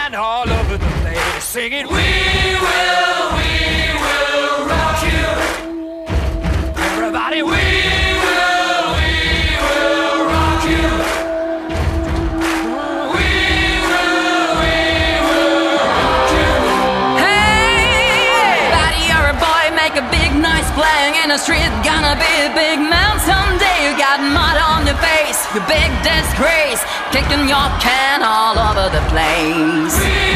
can all over the place, singing, we will rock you. Everybody, we will rock you. We will rock you. Hey, buddy, you're a boy, make a big noise playing in the street. Gonna be a big man someday. You got mud on your face, you big disgrace, kicking your can all over the place.